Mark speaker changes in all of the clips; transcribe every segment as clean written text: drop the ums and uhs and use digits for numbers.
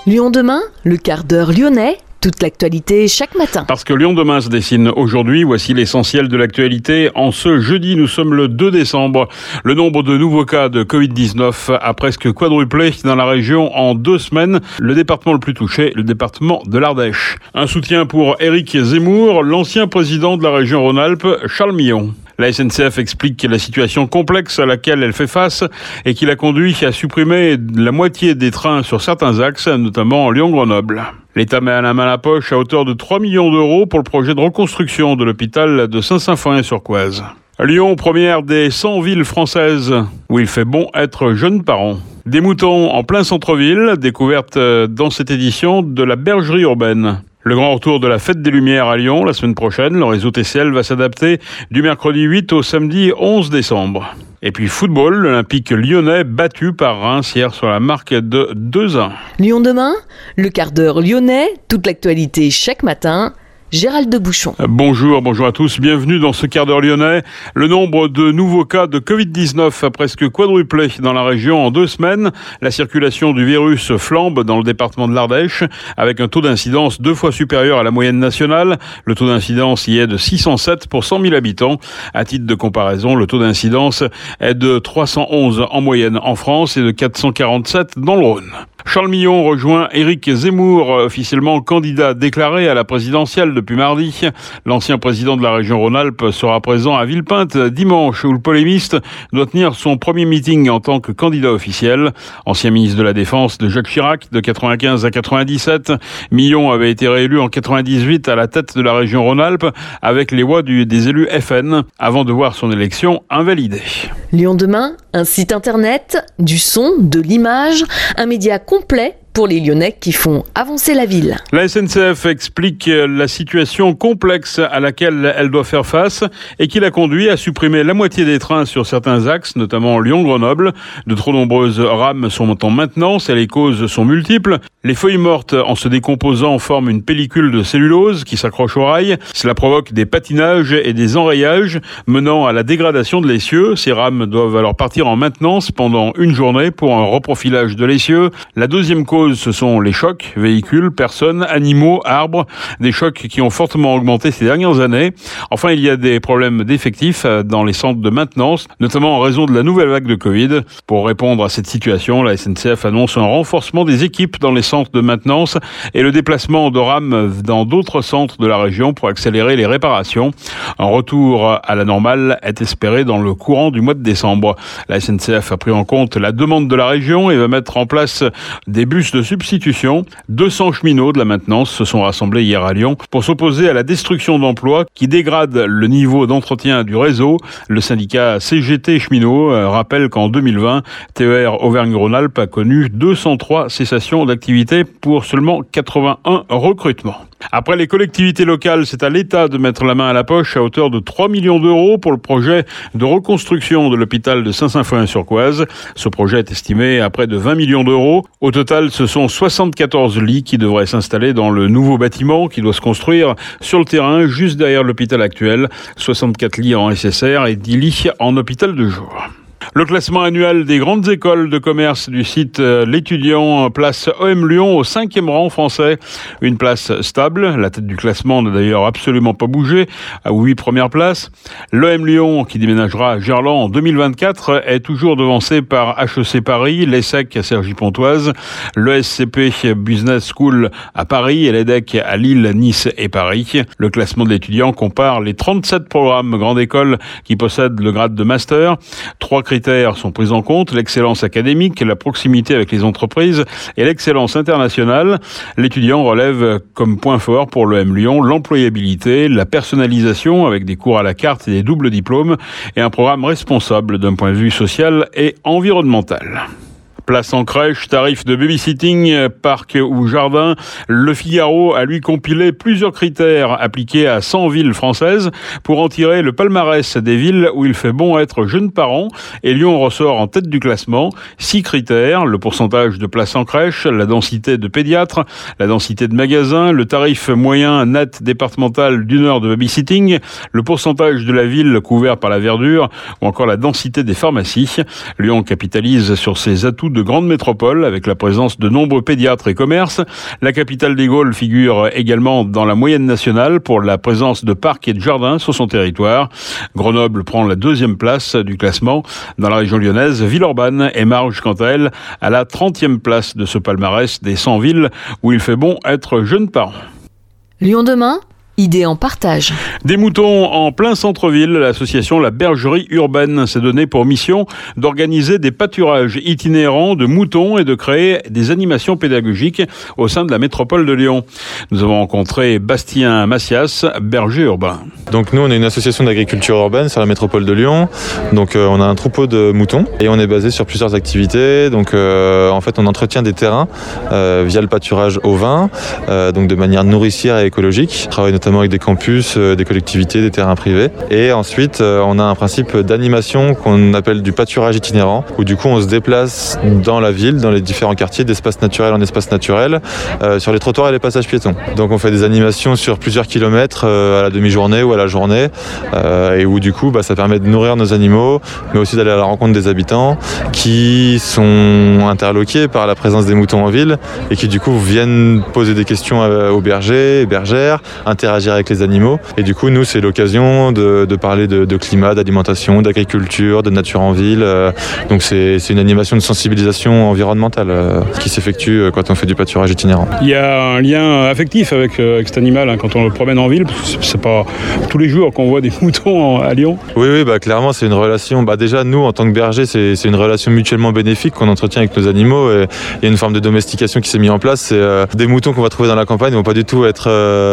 Speaker 1: Lyon demain, le quart d'heure lyonnais, toute l'actualité chaque matin.
Speaker 2: Parce que Lyon demain se dessine aujourd'hui, voici l'essentiel de l'actualité. En ce jeudi, nous sommes le 2 décembre. Le nombre de nouveaux cas de Covid-19 a presque quadruplé dans la région en 2 semaines. Le département le plus touché, le département de l'Ardèche. Un soutien pour Éric Zemmour, l'ancien président de la région Rhône-Alpes, Charles Millon. La SNCF explique la situation complexe à laquelle elle fait face et qui l'a conduit à supprimer la moitié des trains sur certains axes, notamment Lyon-Grenoble. L'État met la main à la poche à hauteur de 3 millions d'euros pour le projet de reconstruction de l'hôpital de Saint-Symphorien-sur-Coise. Lyon, première des 100 villes françaises où il fait bon être jeune parent. Des moutons en plein centre-ville, découverte dans cette édition de la bergerie urbaine. Le grand retour de la Fête des Lumières à Lyon la semaine prochaine. Le réseau TCL va s'adapter du mercredi 8 au samedi 11 décembre. Et puis football, l'Olympique lyonnais battu par Reims hier sur la marque de 2-1.
Speaker 1: Lyon demain, le quart d'heure lyonnais, toute l'actualité chaque matin. Gérald de Bouchon.
Speaker 2: Bonjour à tous, bienvenue dans ce quart d'heure lyonnais. Le nombre de nouveaux cas de Covid-19 a presque quadruplé dans la région en 2 semaines. La circulation du virus flambe dans le département de l'Ardèche avec un taux d'incidence 2 fois supérieur à la moyenne nationale. Le taux d'incidence y est de 607 pour 100 000 habitants. À titre de comparaison, le taux d'incidence est de 311 en moyenne en France et de 447 dans le Rhône. Charles Millon rejoint Éric Zemmour, officiellement candidat déclaré à la présidentielle depuis mardi. L'ancien président de la région Rhône-Alpes sera présent à Villepinte dimanche où le polémiste doit tenir son premier meeting en tant que candidat officiel. Ancien ministre de la Défense de Jacques Chirac de 95 à 97, Millon avait été réélu en 98 à la tête de la région Rhône-Alpes avec les voix des élus FN avant de voir son élection invalidée.
Speaker 1: Lyon demain, un site internet, du son, de l'image, un média complet pour les Lyonnais qui font avancer la ville.
Speaker 2: La SNCF explique la situation complexe à laquelle elle doit faire face et qui l'a conduit à supprimer la moitié des trains sur certains axes, notamment Lyon-Grenoble. De trop nombreuses rames sont en maintenance et les causes sont multiples. Les feuilles mortes, en se décomposant, forment une pellicule de cellulose qui s'accroche aux rails. Cela provoque des patinages et des enrayages menant à la dégradation de l'essieu. Ces rames doivent alors partir en maintenance pendant une journée pour un reprofilage de l'essieu. La deuxième cause, ce sont les chocs, véhicules, personnes, animaux, arbres, des chocs qui ont fortement augmenté ces dernières années. Enfin, il y a des problèmes d'effectifs dans les centres de maintenance, notamment en raison de la nouvelle vague de Covid. Pour répondre à cette situation, la SNCF annonce un renforcement des équipes dans les centres de maintenance et le déplacement de rames dans d'autres centres de la région pour accélérer les réparations. Un retour à la normale est espéré dans le courant du mois de décembre. La SNCF a pris en compte la demande de la région et va mettre en place des bus de substitution. 200 cheminots de la maintenance se sont rassemblés hier à Lyon pour s'opposer à la destruction d'emplois qui dégrade le niveau d'entretien du réseau. Le syndicat CGT Cheminots rappelle qu'en 2020, TER Auvergne-Rhône-Alpes a connu 203 cessations d'activité pour seulement 81 recrutements. Après les collectivités locales, c'est à l'État de mettre la main à la poche à hauteur de 3 millions d'euros pour le projet de reconstruction de l'hôpital de Saint-Symphorien-sur-Coise. Ce projet est estimé à près de 20 millions d'euros. Au total, ce sont 74 lits qui devraient s'installer dans le nouveau bâtiment qui doit se construire sur le terrain juste derrière l'hôpital actuel. 64 lits en SSR et 10 lits en hôpital de jour. Le classement annuel des grandes écoles de commerce du site L'Étudiant place OM Lyon au 5e rang français. Une place stable. La tête du classement n'a d'ailleurs absolument pas bougé, à 8 premières places. L'OM Lyon, qui déménagera à Gerland en 2024, est toujours devancé par HEC Paris, l'ESSEC à Cergy-Pontoise, l'ESCP Business School à Paris et l'EDEC à Lille, Nice et Paris. Le classement de l'Étudiant compare les 37 programmes grandes écoles qui possèdent le grade de master. 3 critères sont pris en compte, l'excellence académique, la proximité avec les entreprises et l'excellence internationale. L'Étudiant relève comme point fort pour l'OM Lyon l'employabilité, la personnalisation avec des cours à la carte et des doubles diplômes et un programme responsable d'un point de vue social et environnemental. Place en crèche, tarif de babysitting, parc ou jardin. Le Figaro a lui compilé plusieurs critères appliqués à 100 villes françaises pour en tirer le palmarès des villes où il fait bon être jeune parent. Et Lyon ressort en tête du classement. 6 critères, le pourcentage de places en crèche, la densité de pédiatres, la densité de magasins, le tarif moyen net départemental d'1 heure de babysitting, le pourcentage de la ville couvert par la verdure ou encore la densité des pharmacies. Lyon capitalise sur ses atouts de grande métropole avec la présence de nombreux pédiatres et commerces. La capitale des Gaules figure également dans la moyenne nationale pour la présence de parcs et de jardins sur son territoire. Grenoble prend la 2e place du classement. Dans la région lyonnaise, Villeurbanne émarge quant à elle à la 30e place de ce palmarès des 100 villes où il fait bon être jeune parent.
Speaker 1: Lyon demain, idée en partage.
Speaker 2: Des moutons en plein centre-ville, l'association La Bergerie Urbaine s'est donnée pour mission d'organiser des pâturages itinérants de moutons et de créer des animations pédagogiques au sein de la métropole de Lyon. Nous avons rencontré Bastien Massias, berger urbain.
Speaker 3: Donc nous, on est une association d'agriculture urbaine sur la métropole de Lyon. Donc on a un troupeau de moutons et on est basé sur plusieurs activités. Donc en fait, on entretient des terrains via le pâturage au vin, donc de manière nourricière et écologique. On travaille notamment avec des campus, des collectivités, des terrains privés. Et ensuite, on a un principe d'animation qu'on appelle du pâturage itinérant, où du coup, on se déplace dans la ville, dans les différents quartiers, d'espace naturel en espace naturel, sur les trottoirs et les passages piétons. Donc on fait des animations sur plusieurs kilomètres à la demi-journée ou à la journée, et où du coup, ça permet de nourrir nos animaux, mais aussi d'aller à la rencontre des habitants qui sont interloqués par la présence des moutons en ville et qui du coup viennent poser des questions aux bergers et bergères, interagir avec les animaux. Et du coup, nous, c'est l'occasion de parler de climat, d'alimentation, d'agriculture, de nature en ville. Donc c'est une animation de sensibilisation environnementale qui s'effectue quand on fait du pâturage itinérant.
Speaker 2: Il y a un lien affectif avec cet animal quand on le promène en ville, parce que c'est pas tous les jours qu'on voit des moutons à Lyon.
Speaker 3: Oui, clairement, c'est une relation. Déjà, nous, en tant que bergers, c'est une relation mutuellement bénéfique qu'on entretient avec nos animaux. Et il y a une forme de domestication qui s'est mise en place. C'est des moutons qu'on va trouver dans la campagne ne vont pas du tout être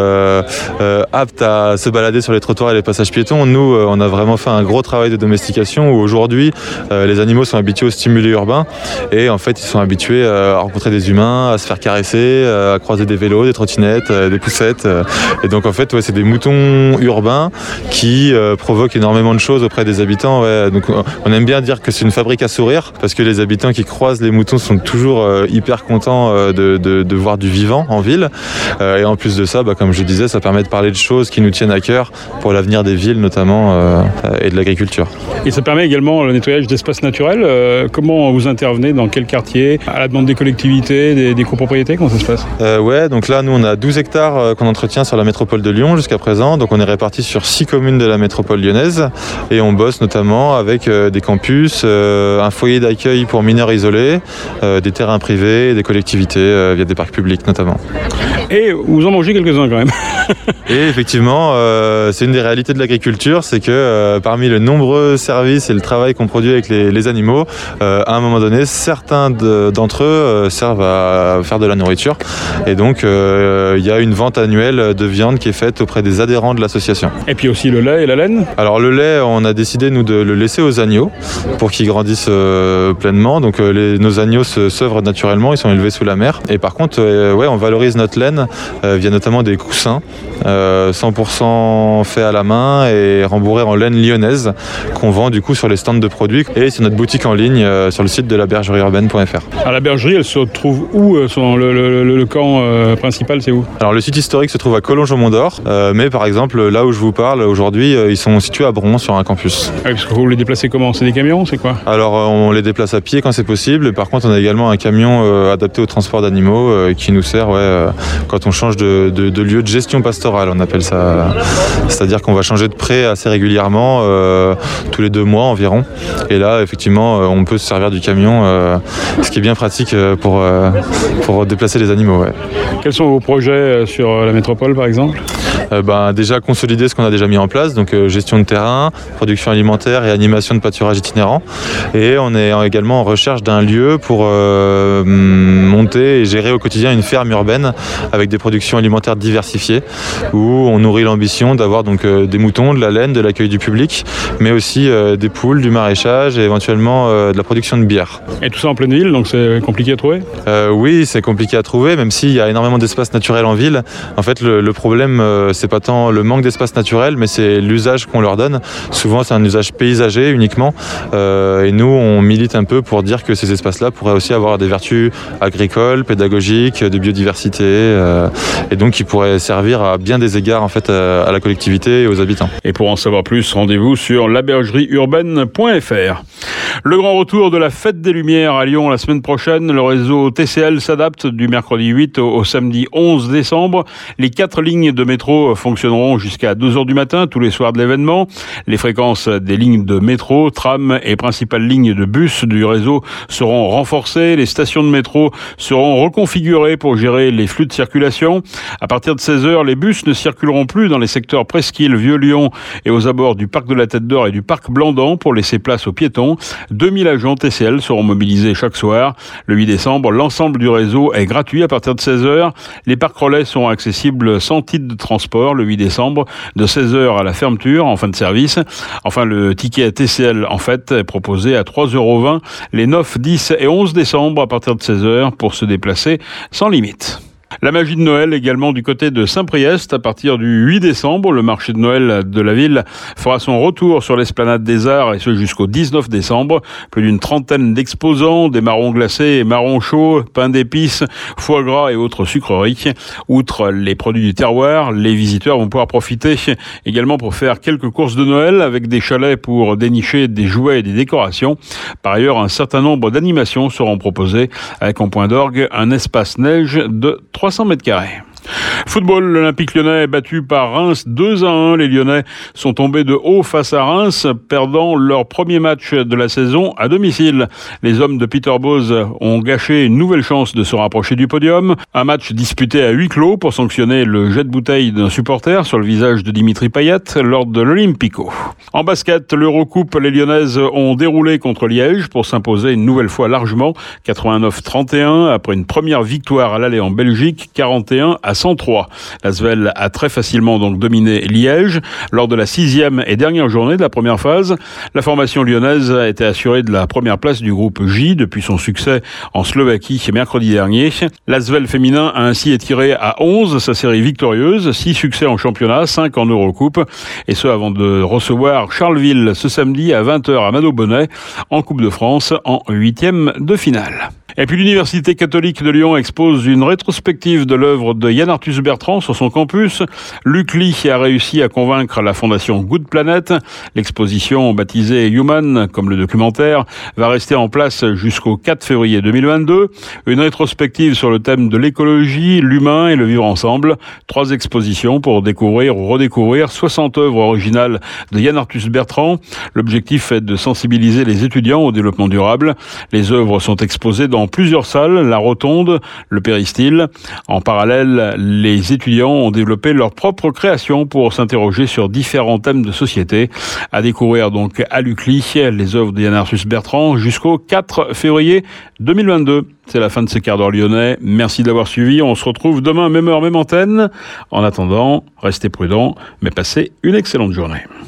Speaker 3: aptes à se balader sur les trottoirs et les passages piétons. Nous, on a vraiment fait un gros travail de domestication où aujourd'hui, les animaux sont habitués aux stimuli urbains et en fait, ils sont habitués à rencontrer des humains, à se faire caresser, à croiser des vélos, des trottinettes, des poussettes. Et donc, en fait, c'est des moutons urbains qui provoquent énormément de choses auprès des habitants. Donc, on aime bien dire que c'est une fabrique à sourire parce que les habitants qui croisent les moutons sont toujours hyper contents de voir du vivant en ville. Et en plus de ça, comme je disais, ça permet de parler de choses qui nous tiennent à cœur pour l'avenir des villes notamment et de l'agriculture.
Speaker 2: Et ça permet également le nettoyage d'espaces naturels. Comment vous intervenez, dans quel quartier? À la demande des collectivités, des copropriétés, comment ça se passe?
Speaker 3: Donc là, nous, on a 12 hectares qu'on entretient sur la métropole de Lyon jusqu'à présent. Donc on est répartis sur 6 communes de la métropole lyonnaise et on bosse notamment avec des campus, un foyer d'accueil pour mineurs isolés, des terrains privés, des collectivités via des parcs publics notamment.
Speaker 2: Et vous en mangez quelques-uns quand même.
Speaker 3: Et effectivement, c'est une des réalités de l'agriculture, c'est que parmi les nombreux services et le travail qu'on produit avec les animaux, à un moment donné, certains d'entre eux servent à faire de la nourriture. Et donc, il y a une vente annuelle de viande qui est faite auprès des adhérents de l'association.
Speaker 2: Et puis aussi le lait et la laine? Alors
Speaker 3: le lait, on a décidé nous de le laisser aux agneaux pour qu'ils grandissent pleinement. Donc nos agneaux se sevrent naturellement, ils sont élevés sous la mer. Et par contre, on valorise notre laine via notamment des coussins 100% faits à la main et rembourrés en laine lyonnaise qu'on vend du coup sur les stands de produits et sur notre boutique en ligne sur le site de labergerieurbaine.fr.
Speaker 2: Alors la bergerie, elle se trouve où? Le camp principal, c'est où?
Speaker 3: Alors le site historique se trouve à Collonges-au-Mont-d'Or, mais par exemple là où je vous parle aujourd'hui, ils sont situés à Bron sur un campus.
Speaker 2: Ah oui, parce que vous les déplacez comment? C'est des camions, c'est quoi?
Speaker 3: Alors on les déplace à pied quand c'est possible. Par contre, on a également un camion adapté au transport d'animaux qui nous sert quand on change de lieu de gestion pastorale, on appelle ça. C'est-à-dire qu'on va changer de pré assez régulièrement, tous les 2 mois environ. Et là, effectivement, on peut se servir du camion, ce qui est bien pratique pour déplacer les animaux. Ouais.
Speaker 2: Quels sont vos projets sur la métropole, par exemple?
Speaker 3: Déjà consolider ce qu'on a déjà mis en place, donc gestion de terrain, production alimentaire et animation de pâturage itinérant. Et on est également en recherche d'un lieu pour monter et gérer au quotidien une ferme urbaine avec des productions alimentaires diversifiées où on nourrit l'ambition d'avoir donc des moutons, de la laine, de l'accueil du public, mais aussi des poules, du maraîchage et éventuellement de la production de bière.
Speaker 2: Et tout ça en pleine ville, donc c'est compliqué à trouver?
Speaker 3: Oui, c'est compliqué à trouver, même s'il y a énormément d'espaces naturels en ville. En fait, le problème, c'est pas tant le manque d'espace naturel, mais c'est l'usage qu'on leur donne. Souvent, c'est un usage paysager uniquement. Et nous, on milite un peu pour dire que ces espaces-là pourraient aussi avoir des vertus agricoles, pédagogiques, de biodiversité, et donc qui pourraient servir à bien des égards en fait à la collectivité et aux habitants.
Speaker 2: Et pour en savoir plus, rendez-vous sur labergerieurbaine.fr. Le grand retour de la Fête des Lumières à Lyon la semaine prochaine. Le réseau TCL s'adapte du mercredi 8 au samedi 11 décembre. Les 4 lignes de métro fonctionneront jusqu'à 2h du matin tous les soirs de l'événement. Les fréquences des lignes de métro, tram et principales lignes de bus du réseau seront renforcées. Les stations de métro seront reconfigurées pour gérer les flux de circulation. À partir de 16h, les bus ne circuleront plus dans les secteurs Presqu'île, Vieux-Lyon et aux abords du parc de la Tête d'Or et du parc Blandan pour laisser place aux piétons. 2000 agents TCL seront mobilisés chaque soir. Le 8 décembre, l'ensemble du réseau est gratuit à partir de 16h. Les parcs relais seront accessibles sans titre de transport le 8 décembre de 16h à la fermeture en fin de service. Enfin, le ticket TCL en fait est proposé à 3,20 € les 9, 10 et 11 décembre à partir de 16h pour se déplacer sans limite. La magie de Noël également du côté de Saint-Priest. À partir du 8 décembre, le marché de Noël de la ville fera son retour sur l'esplanade des Arts et ce jusqu'au 19 décembre. Plus d'une trentaine d'exposants, des marrons glacés et marrons chauds, pain d'épices, foie gras et autres sucreries. Outre les produits du terroir, les visiteurs vont pouvoir profiter également pour faire quelques courses de Noël avec des chalets pour dénicher des jouets et des décorations. Par ailleurs, un certain nombre d'animations seront proposées avec en point d'orgue un espace neige de 300 mètres carrés. Football, l'Olympique Lyonnais est battu par Reims 2-1. Les Lyonnais sont tombés de haut face à Reims, perdant leur premier match de la saison à domicile. Les hommes de Peter Bosz ont gâché une nouvelle chance de se rapprocher du podium. Un match disputé à huis clos pour sanctionner le jet de bouteille d'un supporter sur le visage de Dimitri Payet lors de l'Olympico. En basket, l'Eurocoupe, les Lyonnaises ont déroulé contre Liège pour s'imposer une nouvelle fois largement, 89-31, après une première victoire à l'aller en Belgique, 41-103. L'Asvel a très facilement donc dominé Liège. Lors de la 6e et dernière journée de la première phase, la formation lyonnaise a été assurée de la première place du groupe J depuis son succès en Slovaquie mercredi dernier. L'Asvel féminin a ainsi étiré à 11 sa série victorieuse, 6 succès en championnat, 5 en Eurocoupe, et ce avant de recevoir Charleville ce samedi à 20h à Mado-Bonnet en Coupe de France en 8e de finale. Et puis l'Université catholique de Lyon expose une rétrospective de l'œuvre de Yann Arthus Bertrand sur son campus. Luc Lee a réussi à convaincre la fondation Good Planet. L'exposition baptisée Human, comme le documentaire, va rester en place jusqu'au 4 février 2022. Une rétrospective sur le thème de l'écologie, l'humain et le vivre ensemble. 3 expositions pour découvrir ou redécouvrir 60 œuvres originales de Yann Arthus Bertrand. L'objectif est de sensibiliser les étudiants au développement durable. Les œuvres sont exposées dans plusieurs salles, la Rotonde, le Péristyle. En parallèle, les étudiants ont développé leur propre création pour s'interroger sur différents thèmes de société. À découvrir donc à l'UCLI les œuvres de Yann Arthus Bertrand jusqu'au 4 février 2022. C'est la fin de ce quart d'heure lyonnais. Merci d'avoir suivi. On se retrouve demain, même heure, même antenne. En attendant, restez prudents, mais passez une excellente journée.